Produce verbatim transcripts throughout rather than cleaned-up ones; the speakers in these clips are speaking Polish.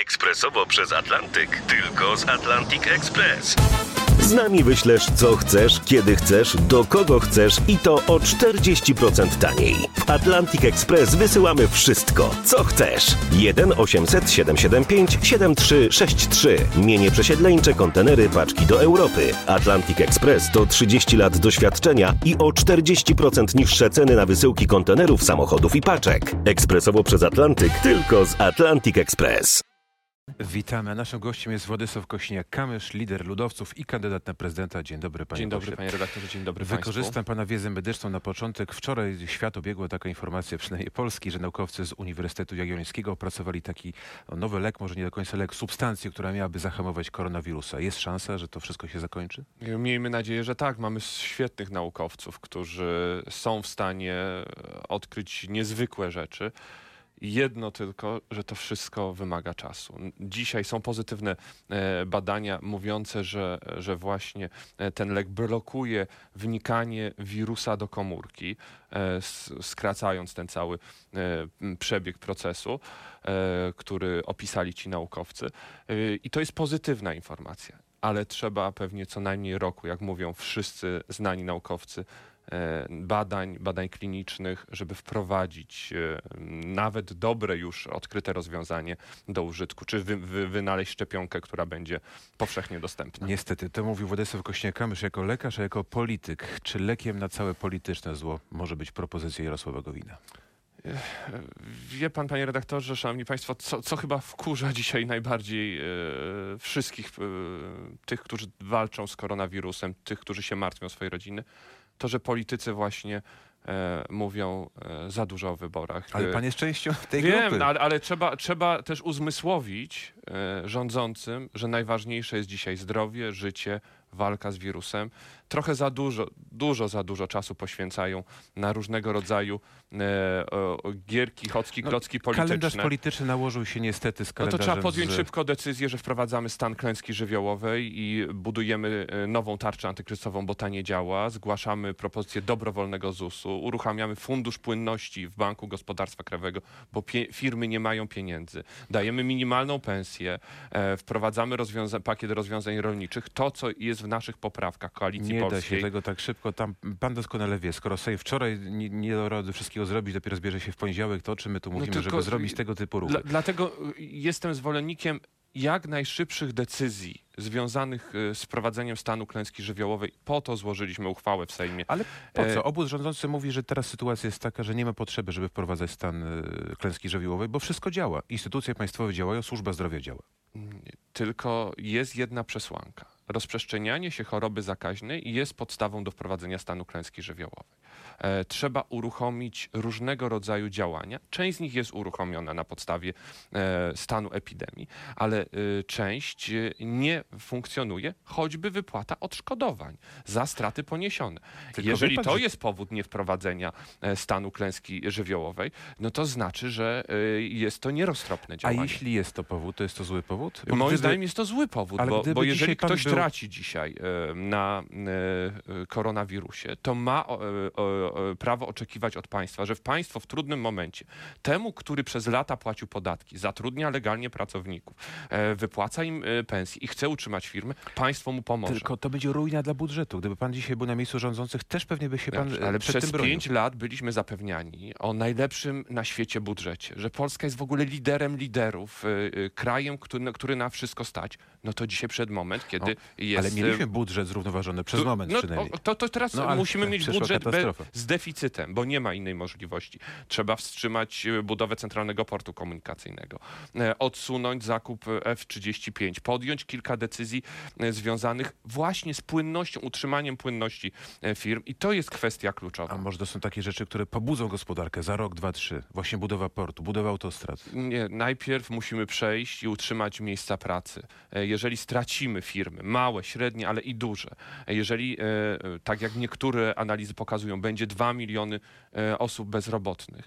Ekspresowo przez Atlantyk. Tylko z Atlantic Express. Z nami wyślesz co chcesz, kiedy chcesz, do kogo chcesz i to o czterdzieści procent taniej. W Atlantic Express wysyłamy wszystko, co chcesz. jeden osiemset siedemset siedemdziesiąt pięć siedemdziesiąt trzy sześćdziesiąt trzy. Mienie przesiedleńcze, kontenery, paczki do Europy. Atlantic Express to trzydzieści lat doświadczenia i o czterdzieści procent niższe ceny na wysyłki kontenerów, samochodów i paczek. Ekspresowo przez Atlantyk, tylko z Atlantic Express. Witamy. Naszym gościem jest Władysław Kosiniak-Kamysz, lider ludowców i kandydat na prezydenta. Dzień dobry, panie Dzień dobry, pośle. panie redaktorze, dzień dobry Wykorzystam państwu. pana wiedzę medyczną na początek. Wczoraj świat obiegła taka informacja, przynajmniej Polski, że naukowcy z Uniwersytetu Jagiellońskiego opracowali taki no, nowy lek, może nie do końca lek, substancję, która miałaby zahamować koronawirusa. Jest szansa, że to wszystko się zakończy? Miejmy nadzieję, że tak. Mamy świetnych naukowców, którzy są w stanie odkryć niezwykłe rzeczy. Jedno tylko, że to wszystko wymaga czasu. Dzisiaj są pozytywne badania mówiące, że, że właśnie ten lek blokuje wnikanie wirusa do komórki, skracając ten cały przebieg procesu, który opisali ci naukowcy. I to jest pozytywna informacja, ale trzeba pewnie co najmniej roku, jak mówią wszyscy znani naukowcy, badań, badań klinicznych, żeby wprowadzić nawet dobre już odkryte rozwiązanie do użytku, czy wy, wy, wynaleźć szczepionkę, która będzie powszechnie dostępna. Niestety, to mówił Władysław Kosiniak-Kamysz jako lekarz, a jako polityk. Czy lekiem na całe polityczne zło może być propozycja Jarosława Gowina? Wie pan, panie redaktorze, szanowni państwo, co, co chyba wkurza dzisiaj najbardziej e, wszystkich e, tych, którzy walczą z koronawirusem, tych, którzy się martwią o swoje rodziny, to, że politycy właśnie e, mówią e, za dużo o wyborach. Ale pan jest częścią tej Wiem, grupy. Wiem, ale, ale trzeba, trzeba też uzmysłowić e, rządzącym, że najważniejsze jest dzisiaj zdrowie, życie, walka z wirusem. Trochę za dużo, dużo za dużo czasu poświęcają na różnego rodzaju e, o, gierki, chocki, No, klocki polityczne. Kalendarz polityczny nałożył się niestety z No kalendarzem. to trzeba podjąć z... szybko decyzję, że wprowadzamy stan klęski żywiołowej i budujemy nową tarczę antykryzysową, bo ta nie działa. Zgłaszamy propozycję dobrowolnego zusu. Uruchamiamy fundusz płynności w Banku Gospodarstwa Krajowego, bo pie- firmy nie mają pieniędzy. Dajemy minimalną pensję. E, wprowadzamy rozwiąza- pakiet rozwiązań rolniczych. To, co jest w naszych poprawkach Koalicji Nie Polskiej. da się tego tak szybko. Tam pan doskonale wie, skoro Sejm wczoraj nie, nie dał rady wszystkiego zrobić, dopiero zbierze się w poniedziałek, to o czym my tu mówimy, No tylko żeby zrobić tego typu ruchy? Dla, dlatego jestem zwolennikiem jak najszybszych decyzji związanych z wprowadzeniem stanu klęski żywiołowej. Po to złożyliśmy uchwałę w Sejmie. Ale po co? Obóz rządzący mówi, że teraz sytuacja jest taka, że nie ma potrzeby, żeby wprowadzać stan y, klęski żywiołowej, bo wszystko działa. Instytucje państwowe działają, służba zdrowia działa. Tylko jest jedna przesłanka. Rozprzestrzenianie się choroby zakaźnej jest podstawą do wprowadzenia stanu klęski żywiołowej. E, trzeba uruchomić różnego rodzaju działania. Część z nich jest uruchomiona na podstawie e, stanu epidemii, ale e, część e, nie funkcjonuje, choćby wypłata odszkodowań za straty poniesione. Tylko Jeżeli pan, to że... jest powód niewprowadzenia e, stanu klęski żywiołowej, no to znaczy, że e, jest to nieroztropne działanie. A jeśli jest to powód, to jest to zły powód? Bo Moim gdyby... zdaniem jest to zły powód, ale bo, bo jeżeli ktoś był... traci dzisiaj e, na e, koronawirusie, to ma e, e, prawo oczekiwać od państwa, że w państwo w trudnym momencie temu, który przez lata płacił podatki, zatrudnia legalnie pracowników, e, wypłaca im e, pensje i chce utrzymać firmę, państwo mu pomoże. Tylko to będzie ruina dla budżetu. Gdyby pan dzisiaj był na miejscu rządzących, też pewnie by się pan Dobrze, ale przed przez tym bronił. pięć lat byliśmy zapewniani o najlepszym na świecie budżecie, że Polska jest w ogóle liderem liderów, y, y, krajem, który, który na wszystko stać. No to dzisiaj przed moment, kiedy no, jest... Ale mieliśmy budżet zrównoważony przez tu, moment no, przynajmniej. To, to teraz no, musimy mieć budżet be, z deficytem, bo nie ma innej możliwości. Trzeba wstrzymać budowę Centralnego Portu Komunikacyjnego, e, odsunąć zakup F trzydzieści pięć, podjąć kilka decyzji e, związanych właśnie z płynnością, utrzymaniem płynności e, firm i to jest kwestia kluczowa. A może to są takie rzeczy, które pobudzą gospodarkę za rok, dwa, trzy? Właśnie budowa portu, budowa autostrad. Nie, najpierw musimy przejść i utrzymać miejsca pracy. E, jeżeli stracimy firmy, małe, średnie, ale i duże, e, jeżeli, e, tak jak niektóre analizy pokazują, będzie dwa miliony e, osób bezrobotnych,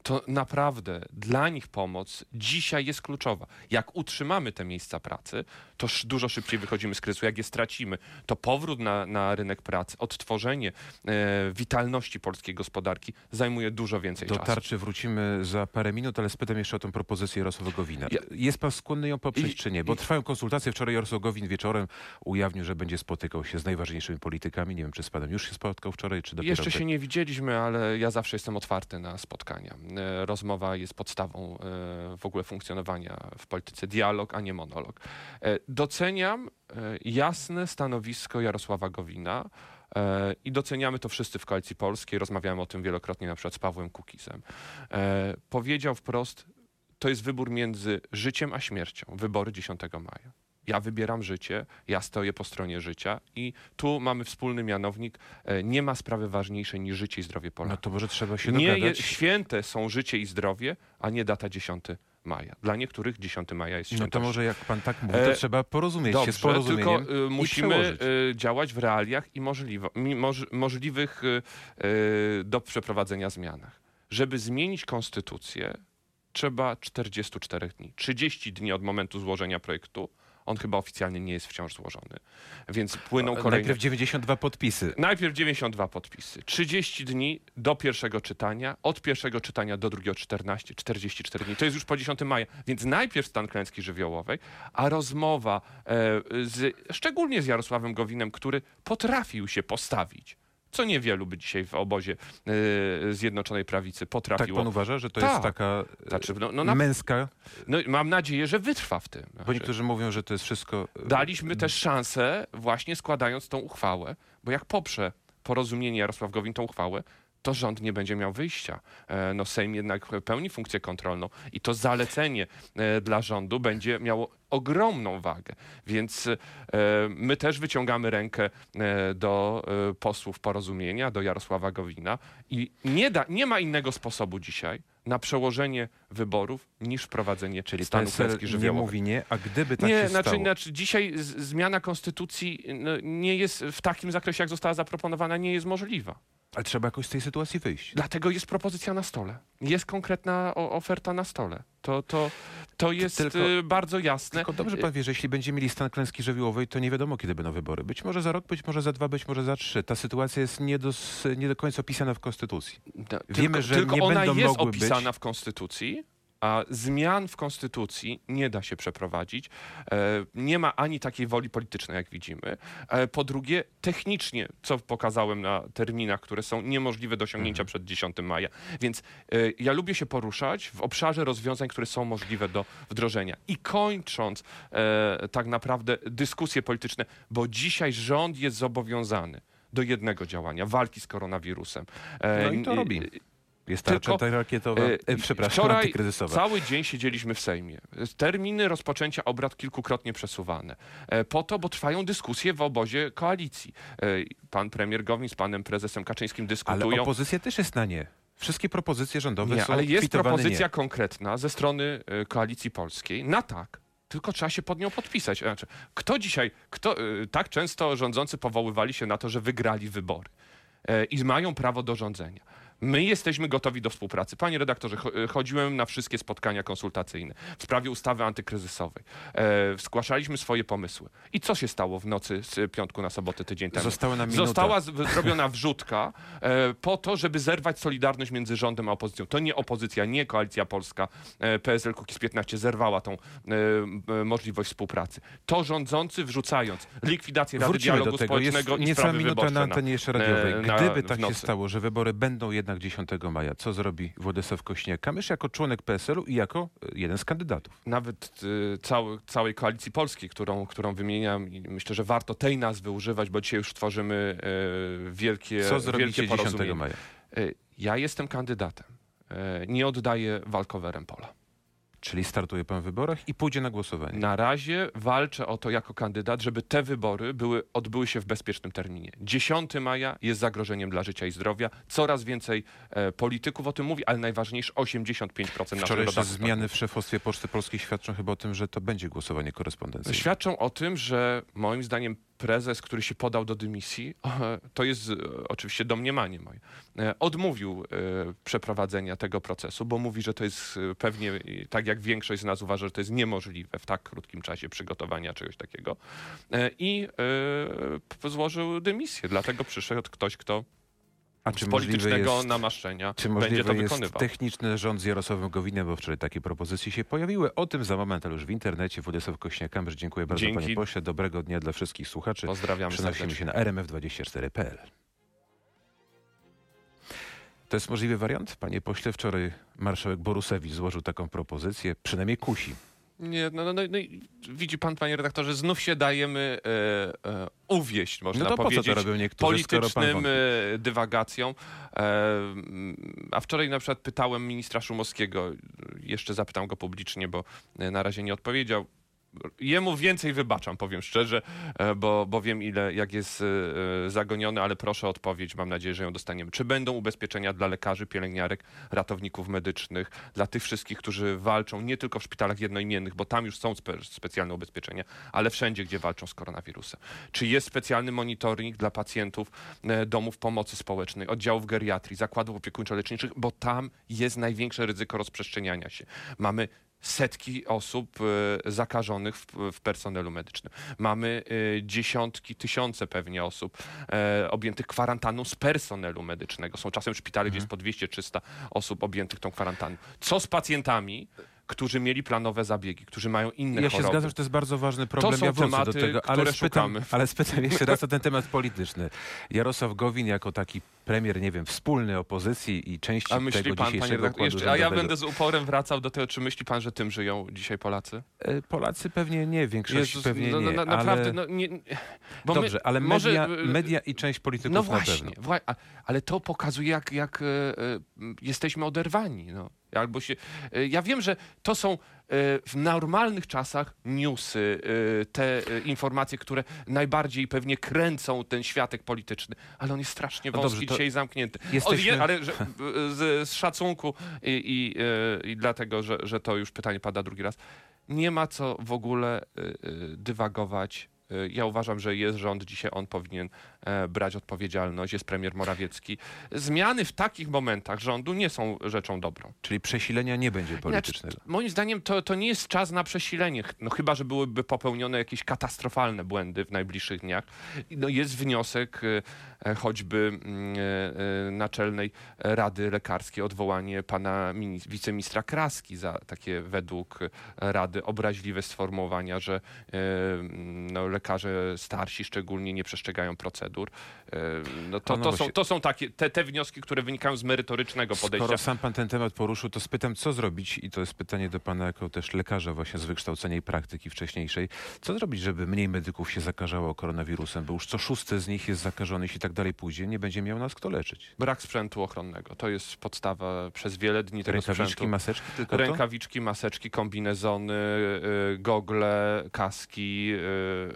to naprawdę dla nich pomoc dzisiaj jest kluczowa. Jak utrzymamy te miejsca pracy, to sz- dużo szybciej wychodzimy z kryzysu. Jak je stracimy, to powrót na, na rynek pracy, odtworzenie e, witalności polskiej gospodarki zajmuje dużo więcej Do czasu. tarczy wrócimy za parę minut, ale spytam jeszcze o tę propozycję Jarosława Gowina. Ja- Jest pan skłonny ją poprzeć, I- czy nie? Bo i- trwają konsultacje. Wczoraj Jarosław Gowin wieczorem ujawnił, że będzie spotykał się z najważniejszymi politykami. Nie wiem, czy z panem już się spotkał wczoraj, czy dopiero... Jeszcze te- się nie widzieliśmy, ale ja zawsze jestem otwarty na spotkania. E, Rozmowa jest podstawą e, w ogóle funkcjonowania w polityce. Dialog, a nie monolog. E, Doceniam e, jasne stanowisko Jarosława Gowina e, i doceniamy to wszyscy w Koalicji Polskiej. Rozmawiałem o tym wielokrotnie na przykład z Pawłem Kukizem. E, Powiedział wprost, to jest wybór między życiem a śmiercią. Wybory dziesiątego maja. Ja wybieram życie, ja stoję po stronie życia i tu mamy wspólny mianownik. E, Nie ma sprawy ważniejszej niż życie i zdrowie No Polaków. to może trzeba się Nie dogadać. je, święte są życie i zdrowie, a nie data dziesiątego maja. Dla niektórych dziesiątego maja jest No świętością. to może jak pan tak mówi, to E, trzeba porozumieć się z Dobrze, porozumieniem tylko y, i musimy przełożyć. y, działać w realiach i możliwo, mi, moż, możliwych y, y, do przeprowadzenia zmianach. Żeby zmienić konstytucję, trzeba czterdzieści cztery dni. trzydzieści dni od momentu złożenia projektu. On chyba oficjalnie nie jest wciąż złożony. Więc płyną A, kolejne... Najpierw dziewięćdziesiąt dwa podpisy. Najpierw dziewięćdziesiąt dwa podpisy. trzydzieści dni do pierwszego czytania, od pierwszego czytania do drugiego czternaście, czterdzieści cztery dni. To jest już po dziesiątego maja. Więc najpierw stan klęski żywiołowej, a rozmowa e, z, szczególnie z Jarosławem Gowinem, który potrafił się postawić. Co niewielu by dzisiaj w obozie e, Zjednoczonej Prawicy Tak potrafiło. pan uważa, że to Tak. jest taka Znaczy, no, e, no, na, męska? no, mam nadzieję, że wytrwa w tym. Bo Znaczy, niektórzy mówią, że to jest wszystko... e, Daliśmy też szansę właśnie składając tą uchwałę, bo jak poprze porozumienie Jarosław Gowin tą uchwałę, to rząd nie będzie miał wyjścia. E, No Sejm jednak pełni funkcję kontrolną i to zalecenie e, dla rządu będzie miało ogromną wagę. Więc e, my też wyciągamy rękę e, do e, posłów porozumienia, do Jarosława Gowina i nie, da, nie ma innego sposobu dzisiaj na przełożenie wyborów niż wprowadzenie Czyli stanu P S L klęski nie żywiołowej. mówi nie, a gdyby tak nie, się znaczy, stało... znaczy dzisiaj z, zmiana konstytucji no, nie jest w takim zakresie, jak została zaproponowana, nie jest możliwa. Ale trzeba jakoś z tej sytuacji wyjść. Dlatego jest propozycja na stole. Jest konkretna o, oferta na stole. To, to, to jest Tylko- y, bardzo jasne. Tylko dobrze pan wie, że jeśli będziemy mieli stan klęski żywiołowej, to nie wiadomo, kiedy będą wybory. Być może za rok, być może za dwa, być może za trzy. Ta sytuacja jest nie do, nie do końca opisana w Konstytucji. Da- Wiemy, tylko, że tylko nie ona będą jest mogły być. opisana w Konstytucji, a zmian w Konstytucji nie da się przeprowadzić. E, nie ma ani takiej woli politycznej, jak widzimy. E, po drugie, technicznie, co pokazałem na terminach, które są niemożliwe do osiągnięcia Mhm. przed dziesiątego maja. Więc e, ja lubię się poruszać w obszarze rozwiązań, które są możliwe do wdrożenia. I kończąc e, tak naprawdę dyskusje polityczne, bo dzisiaj rząd jest zobowiązany do jednego działania, walki z koronawirusem. E, No i to n- robi. Jest tarcza Tylko, rakietowa, e, e, przepraszam, Wczoraj antykryzysowa. cały dzień siedzieliśmy w Sejmie. Terminy rozpoczęcia obrad kilkukrotnie przesuwane. E, Po to, bo trwają dyskusje w obozie koalicji. E, Pan premier Gowin z panem prezesem Kaczyńskim Ale dyskutują. opozycja też jest na nie. Wszystkie propozycje rządowe Nie, są ale jest kwitowane propozycja nie. konkretna ze strony e, Koalicji Polskiej na tak. Tylko trzeba się pod nią podpisać. Znaczy, kto dzisiaj, kto, e, tak często rządzący powoływali się na to, że wygrali wybory e, i mają prawo do rządzenia. My jesteśmy gotowi do współpracy. Panie redaktorze, cho- chodziłem na wszystkie spotkania konsultacyjne w sprawie ustawy antykryzysowej. E, zgłaszaliśmy swoje pomysły. I co się stało w nocy z piątku na sobotę tydzień temu? Została nam minuta. Została z- zrobiona wrzutka e, po to, żeby zerwać solidarność między rządem a opozycją. To nie opozycja, nie Koalicja Polska, e, P S L Kukiz piętnaście zerwała tą e, e, możliwość współpracy. To rządzący wrzucając likwidację Rady Wrócimy Dialogu do tego. Jest Społecznego i niecała sprawy minuta wyborcze na antenie jeszcze radiowej. e, na- Gdyby w tak się nocy. stało, że wybory będą jednak dziesiątego maja, co zrobi Władysław Kośniak-Kamysz jako członek P S L u i jako e, jeden z kandydatów? Nawet y, cały, całej Koalicji Polskiej, którą, którą wymieniam i myślę, że warto tej nazwy używać, bo dzisiaj już tworzymy y, wielkie, Co zrobicie wielkie dziesiątego porozumienie. maja? Y, ja jestem kandydatem. Y, nie oddaję walkowerem pola. Czyli startuje pan w wyborach i pójdzie na głosowanie. Na razie walczę o to jako kandydat, żeby te wybory były, odbyły się w bezpiecznym terminie. dziesiątego maja jest zagrożeniem dla życia i zdrowia. Coraz więcej e, polityków o tym mówi, ale najważniejsze osiemdziesiąt pięć procent naszych Wczorajsze rodaków. zmiany w szefostwie Poczty Polskiej świadczą chyba o tym, że to będzie głosowanie korespondencyjne. Świadczą o tym, że moim zdaniem prezes, który się podał do dymisji, to jest oczywiście domniemanie moje, odmówił przeprowadzenia tego procesu, bo mówi, że to jest pewnie, tak jak większość z nas uważa, że to jest niemożliwe w tak krótkim czasie przygotowania czegoś takiego i złożył dymisję. Dlatego przyszedł ktoś, kto A czy z politycznego jest, namaszczenia czy będzie to jest wykonywał. techniczny rząd z Jarosławem Gowinem, bo wczoraj takie propozycje się pojawiły. O tym za moment, ale już w internecie. Władysław Kośniak-Kamysz, dziękuję bardzo, Dzięki. panie pośle. Dobrego dnia dla wszystkich słuchaczy. Pozdrawiamy Przenosimy serdecznie. się na r m f dwadzieścia cztery kropka p l. To jest możliwy wariant? Panie pośle, wczoraj marszałek Borusewicz złożył taką propozycję, przynajmniej kusi. Nie, no, no, no, no i widzi pan, panie redaktorze, znów się dajemy e, e, uwieść, można No to po co to powiedzieć, robią niektórzy, skoro pan politycznym wątpi? e, dywagacjom. E, a wczoraj na przykład pytałem ministra Szumowskiego, jeszcze zapytam go publicznie, bo e, na razie nie odpowiedział. Jemu więcej wybaczam, powiem szczerze, e, bo, bo wiem, ile, jak jest e, zagoniony, ale proszę o odpowiedź, mam nadzieję, że ją dostaniemy. Czy będą ubezpieczenia dla lekarzy, pielęgniarek, ratowników medycznych, dla tych wszystkich, którzy walczą nie tylko w szpitalach jednoimiennych, bo tam już są spe specjalne ubezpieczenia, ale wszędzie, gdzie walczą z koronawirusem. Czy jest specjalny monitoring dla pacjentów e, domów pomocy społecznej, oddziałów geriatrii, zakładów opiekuńczo-leczniczych, bo tam jest największe ryzyko rozprzestrzeniania się. Mamy setki osób e, zakażonych w, w personelu medycznym. Mamy e, dziesiątki, tysiące pewnie osób e, objętych kwarantanną z personelu medycznego. Są czasem szpitale, gdzie jest po dwieście trzysta osób objętych tą kwarantanną. Co z pacjentami, którzy mieli planowe zabiegi, którzy mają inne Ja choroby? się zgadzam, że to jest bardzo ważny problem. są ja wrócę tematy, do tego, ale które spytam, szukamy. ale spytam jeszcze raz o ten temat polityczny. Jarosław Gowin jako taki premier, nie wiem, wspólny opozycji i części A myśli tego pan, panie dzisiejszego redaktorze, układu jeszcze, a ja rządowego. będę z uporem wracał do tego, czy myśli pan, że tym żyją dzisiaj Polacy? E, Polacy pewnie nie, większość Jezus, pewnie no, no, nie, na, ale... naprawdę, no, nie, bo Dobrze, my, ale może, media, y, media i część polityków No na właśnie, pewno. wła- a- ale to pokazuje, jak, jak e, e, jesteśmy oderwani. No. Albo się, e, ja wiem, że to są e, w normalnych czasach newsy, e, te e, informacje, które najbardziej pewnie kręcą ten światek polityczny, ale on jest strasznie No wąski dobrze, to dzisiaj zamknięty. jesteśmy- Od je, ale że, z, z szacunku i, i, e, i dlatego, że, że to już pytanie pada drugi raz, nie ma co w ogóle e, e, dywagować. Ja uważam, że jest rząd, dzisiaj on powinien e, brać odpowiedzialność, jest premier Morawiecki. Zmiany w takich momentach rządu nie są rzeczą dobrą. Czyli przesilenia nie będzie politycznego. Znaczy, moim zdaniem to, to nie jest czas na przesilenie, no chyba, że byłyby popełnione jakieś katastrofalne błędy w najbliższych dniach. No jest wniosek e, choćby mm, e, naczelnej Rady Lekarskiej, odwołanie pana mini, wiceministra Kraski za takie według Rady obraźliwe sformułowania, że e, no, lekarze starsi szczególnie nie przestrzegają procedur. E, No to, No, no to, bo są, się- to są takie, te, te wnioski, które wynikają z merytorycznego podejścia. Skoro sam pan ten temat poruszył, to spytam, co zrobić, i to jest pytanie do pana jako też lekarza właśnie z wykształcenia i praktyki wcześniejszej, co zrobić, żeby mniej medyków się zakażało koronawirusem, bo już co szósty z nich jest zakażony, jeśli tak dalej pójdzie, nie będzie miał nas kto leczyć. Brak sprzętu ochronnego. To jest podstawa przez wiele dni tego Rękawiczki, sprzętu. maseczki, tylko to? Rękawiczki, maseczki, kombinezony, y, gogle, kaski, y,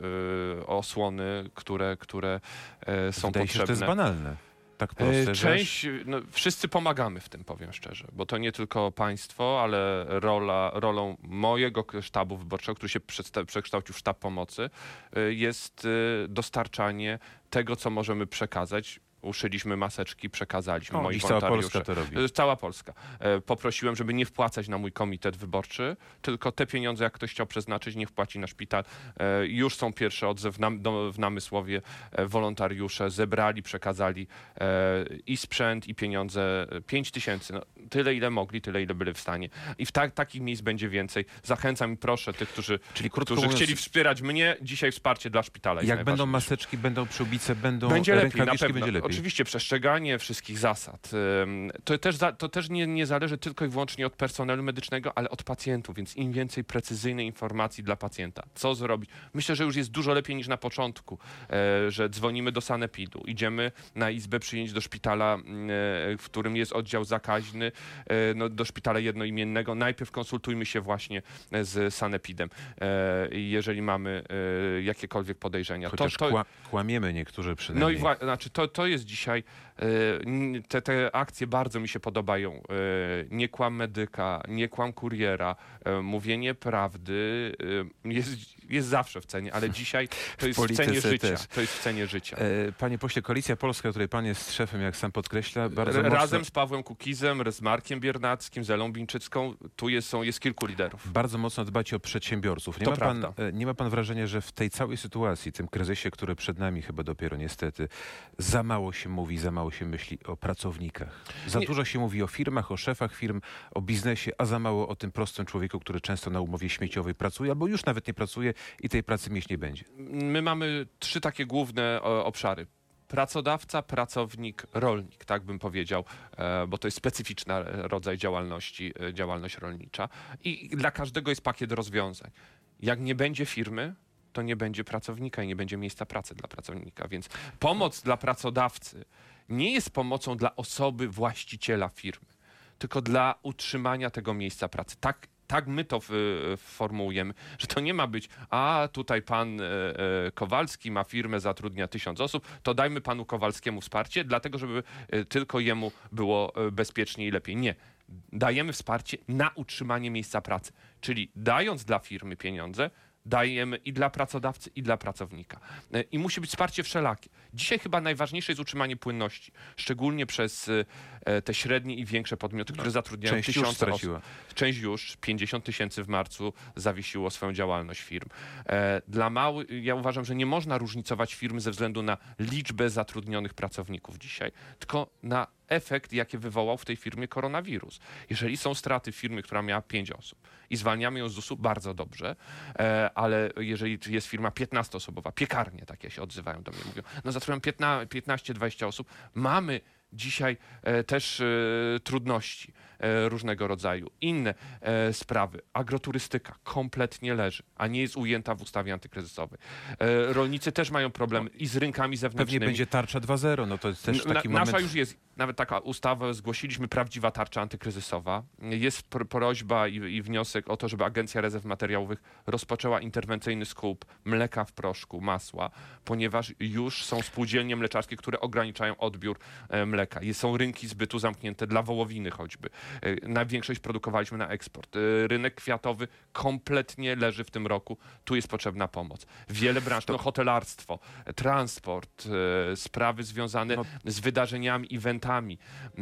y, osłony, które, które y, są Wydaje się, że to potrzebne. jest banalne. Tak E, proste, że aż- Część, no, wszyscy pomagamy w tym, powiem szczerze, bo to nie tylko państwo, ale rola, rolą mojego sztabu wyborczego, który się przedsta- przekształcił w sztab pomocy, e, jest e, dostarczanie tego, co możemy przekazać. Uszyliśmy maseczki, przekazaliśmy O, moi dziś cała wolontariusze. Polska to robi. E, Cała Polska. E, Poprosiłem, żeby nie wpłacać na mój komitet wyborczy, tylko te pieniądze, jak ktoś chciał przeznaczyć, niech wpłaci na szpital. E, Już są pierwsze odzew w, nam, do, w Namysłowie. E, Wolontariusze zebrali, przekazali e, i sprzęt, i pieniądze. pięć tysięcy. No, tyle, ile mogli, tyle, ile byli w stanie. I w ta, takich miejsc będzie więcej. Zachęcam i proszę tych, którzy, Czyli krótko którzy mówiąc, chcieli wspierać mnie, dzisiaj wsparcie dla szpitala. jest jak będą najważniejsze. maseczki, będą przyłbice, będą Będzie lepiej, na rękawiczki, pewno. będzie lepiej. Oczywiście przestrzeganie wszystkich zasad. Ym, To też, za, to też nie, nie zależy tylko i wyłącznie od personelu medycznego, ale od pacjentów, więc im więcej precyzyjnej informacji dla pacjenta. Co zrobić? Myślę, że już jest dużo lepiej niż na początku, e, że dzwonimy do sanepidu, idziemy na izbę przyjęć do szpitala, e, w którym jest oddział zakaźny, e, no, do szpitala jednoimiennego. Najpierw konsultujmy się właśnie z sanepidem, e, jeżeli mamy e, jakiekolwiek podejrzenia. Chociaż to, to, kła- kłamiemy niektórzy przynajmniej. no i wła- znaczy to, to jest jest dzisiaj, te, te akcje bardzo mi się podobają. Nie kłam medyka, nie kłam kuriera, mówienie prawdy jest, jest zawsze w cenie, ale dzisiaj to jest w cenie życia. Też. To jest w cenie życia. Panie pośle, Koalicja Polska, której pan jest szefem, jak sam podkreśla, bardzo Razem mocno... z Pawłem Kukizem, z Markiem Biernackim, z Elą Bińczycką, tu jest, są, jest kilku liderów. Bardzo mocno dbacie o przedsiębiorców. Nie To ma pan, prawda. nie ma pan wrażenia, że w tej całej sytuacji, tym kryzysie, który przed nami chyba dopiero niestety, za mało się mówi, za mało się myśli o pracownikach. Za Nie. dużo się mówi o firmach, o szefach firm, o biznesie, a za mało o tym prostym człowieku, który często na umowie śmieciowej pracuje, albo już nawet nie pracuje i tej pracy mieć nie będzie. My mamy trzy takie główne o, obszary. Pracodawca, pracownik, rolnik, tak bym powiedział, e, bo to jest specyficzny rodzaj działalności, e, działalność rolnicza i dla każdego jest pakiet rozwiązań. Jak nie będzie firmy, to nie będzie pracownika i nie będzie miejsca pracy dla pracownika, więc pomoc dla pracodawcy nie jest pomocą dla osoby właściciela firmy, tylko dla utrzymania tego miejsca pracy. Tak Tak my to w, formułujemy, że to nie ma być, a tutaj pan e, e, Kowalski ma firmę, zatrudnia tysiąc osób, to dajmy panu Kowalskiemu wsparcie, dlatego żeby e, tylko jemu było e, bezpieczniej i lepiej. Nie. Dajemy wsparcie na utrzymanie miejsca pracy, czyli dając dla firmy pieniądze, dajemy i dla pracodawcy, i dla pracownika. E, I musi być wsparcie wszelakie. Dzisiaj chyba najważniejsze jest utrzymanie płynności, szczególnie przez e, te średnie i większe podmioty, które zatrudniają Część już tysiące straciła. osób. Część już, pięćdziesiąt tysięcy w marcu zawiesiło swoją działalność firm. E, dla małych, ja uważam, że nie można różnicować firm ze względu na liczbę zatrudnionych pracowników dzisiaj, tylko na efekt, jaki wywołał w tej firmie koronawirus. Jeżeli są straty firmy, która miała pięć osób i zwalniamy ją z zusu, bardzo dobrze, e, ale jeżeli jest firma piętnastoosobowa, piekarnie takie się odzywają do mnie, mówią, no zatrudniam piętnaście dwadzieścia osób, mamy dzisiaj e, też e, trudności e, różnego rodzaju. Inne e, sprawy. Agroturystyka kompletnie leży, a nie jest ujęta w ustawie antykryzysowej. E, rolnicy też mają problemy i z rynkami zewnętrznymi. Pewnie będzie tarcza dwa zero, no to jest też taki Na, moment... Nasza już jest, nawet taka ustawa, zgłosiliśmy, prawdziwa tarcza antykryzysowa. Jest pr- prośba i, i wniosek o to, żeby Agencja Rezerw Materiałowych rozpoczęła interwencyjny skup mleka w proszku, masła, ponieważ już są spółdzielnie mleczarskie, które ograniczają odbiór e, mleka. Są rynki zbytu zamknięte dla wołowiny choćby. E, na większość produkowaliśmy na eksport. E, rynek kwiatowy kompletnie leży w tym roku. Tu jest potrzebna pomoc. Wiele branż, no hotelarstwo, e, transport, e, sprawy związane No. z wydarzeniami, eventami.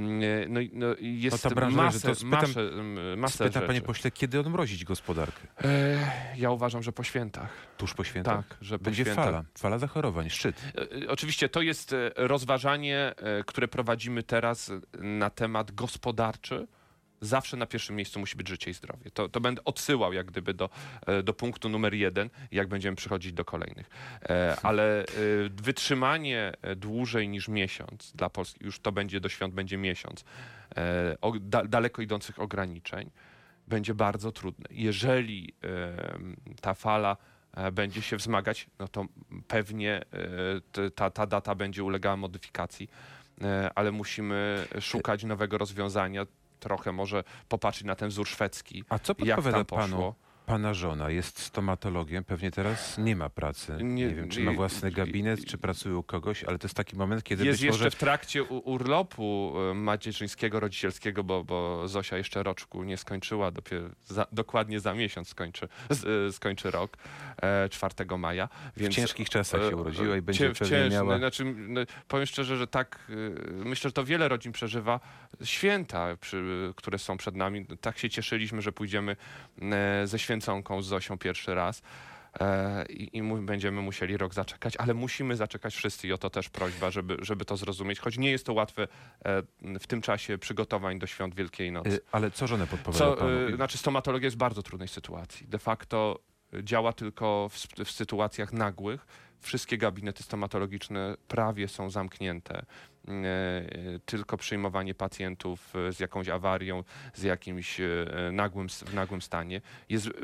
No, no jest No ta branża leży. masę, To spytam- masę, masę Spytam, rzeczy. panie pośle, kiedy odmrozić gospodarkę? E, ja uważam, że po świętach. Tuż po świętach? Tak, że po Będzie świętach. fala, fala zachorowań, szczyt. E, Oczywiście to jest e, rozważanie, e, które prowadzimy teraz na temat gospodarczy. Zawsze na pierwszym miejscu musi być życie i zdrowie. To, to będę odsyłał jak gdyby do, e, do punktu numer jeden, jak będziemy przychodzić do kolejnych. E, ale e, wytrzymanie e, dłużej niż miesiąc dla Polski, już to będzie do świąt, będzie miesiąc, e, o, da, daleko idących ograniczeń, będzie bardzo trudne. Jeżeli e, ta fala e, będzie się wzmagać, no to pewnie e, t, ta, ta data będzie ulegała modyfikacji, e, ale musimy szukać nowego rozwiązania. Trochę może popatrzeć na ten wzór szwedzki. A co jak podpowiada tam poszło. panu? Pana żona jest stomatologiem, pewnie teraz nie ma pracy. Nie, Nie- wiem, czy ma nie- własny gabinet, czy pracuje u kogoś, ale to jest taki moment, kiedy Jest być jeszcze może... w trakcie u- urlopu e, macierzyńskiego, rodzicielskiego, bo, bo Zosia jeszcze roczku nie skończyła, dopiero za, dokładnie za miesiąc skończy, z, e, skończy rok, e, czwartego maja. Więc, W ciężkich czasach się e, urodziła i cie- będzie w pewnie cięż- miała... Znaczy, no, powiem szczerze, że tak, e, myślę, że to wiele rodzin przeżywa. Święta, przy, które są przed nami, tak się cieszyliśmy, że pójdziemy e, ze święconką, z Zosią pierwszy raz. E, I, i mu, będziemy musieli rok zaczekać, ale musimy zaczekać wszyscy i o to też prośba, żeby, żeby to zrozumieć, choć nie jest to łatwe e, w tym czasie przygotowań do świąt Wielkiej Nocy. Y, Ale co żonę podpowiada Co, panu? e, znaczy stomatologia jest w bardzo trudnej sytuacji. De facto działa tylko w, w sytuacjach nagłych. Wszystkie gabinety stomatologiczne prawie są zamknięte. E, tylko przyjmowanie pacjentów e, z jakąś awarią, z jakimś e, nagłym, w nagłym stanie. Jest, m,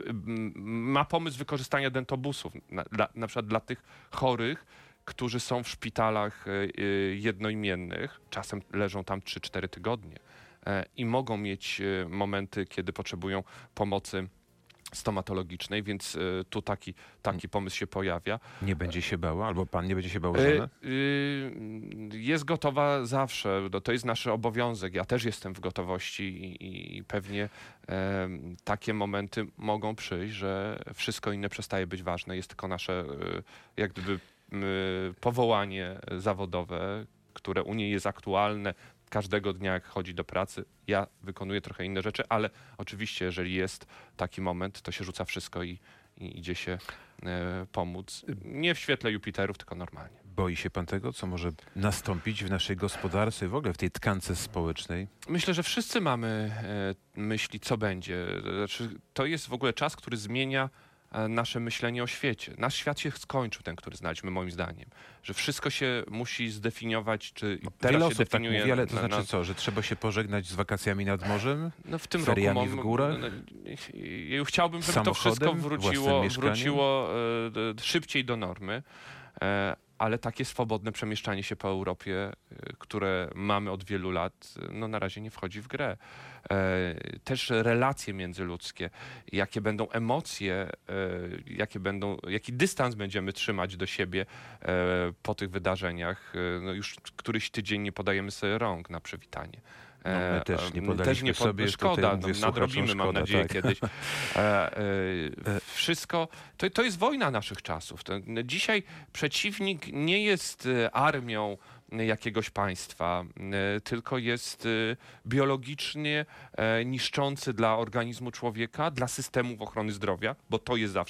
ma pomysł wykorzystania dentobusów, na, dla, na przykład dla tych chorych, którzy są w szpitalach e, e, jednoimiennych, czasem leżą tam trzy cztery tygodnie e, i mogą mieć e, momenty, kiedy potrzebują pomocy stomatologicznej, więc y, tu taki, taki pomysł się pojawia. Nie będzie się bała, albo pan nie będzie się bał Y, żona? y, jest gotowa zawsze, no, to jest nasz obowiązek. Ja też jestem w gotowości i, i pewnie e, takie momenty mogą przyjść, że wszystko inne przestaje być ważne. Jest tylko nasze y, jak gdyby y, powołanie zawodowe, które u niej jest aktualne. Każdego dnia, jak chodzi do pracy, ja wykonuję trochę inne rzeczy, ale oczywiście, jeżeli jest taki moment, to się rzuca wszystko i, i idzie się e, pomóc. Nie w świetle Jupiterów, tylko normalnie. Boi się pan tego, co może nastąpić w naszej gospodarce, w ogóle w tej tkance społecznej? Myślę, że wszyscy mamy e, myśli, co będzie. Znaczy, to jest w ogóle czas, który zmienia e, nasze myślenie o świecie. Nasz świat się skończył, ten, który znaliśmy, moim zdaniem. Że wszystko się musi zdefiniować, czy teraz Wiele się osób tak definiuje... mówi, ale to na- znaczy na- co, że trzeba się pożegnać z wakacjami nad morzem? No w tym Feriami roku mam, w górach? no, ja chciałbym, żeby to Samochodem? wszystko Własnym wróciło, mieszkaniem? wróciło e, d- szybciej do normy, e, ale takie swobodne przemieszczanie się po Europie, e, które mamy od wielu lat, e, no na razie nie wchodzi w grę. E, też relacje międzyludzkie, jakie będą emocje, e, jakie będą, jaki dystans będziemy trzymać do siebie e, po tych wydarzeniach. E, no już któryś tydzień nie podajemy sobie rąk na przywitanie. No, my też nie E, podaliśmy też nie pod- sobie, szkoda, tutaj no, mówię słuchaczom, nadrobimy, mam szkoda, nadzieję, tak. kiedyś. E, e, wszystko, to, to jest wojna naszych czasów. To, dzisiaj przeciwnik nie jest e, armią jakiegoś państwa, e, tylko jest e, biologicznie e, niszczący dla organizmu człowieka, dla systemów ochrony zdrowia, bo to jest zawsze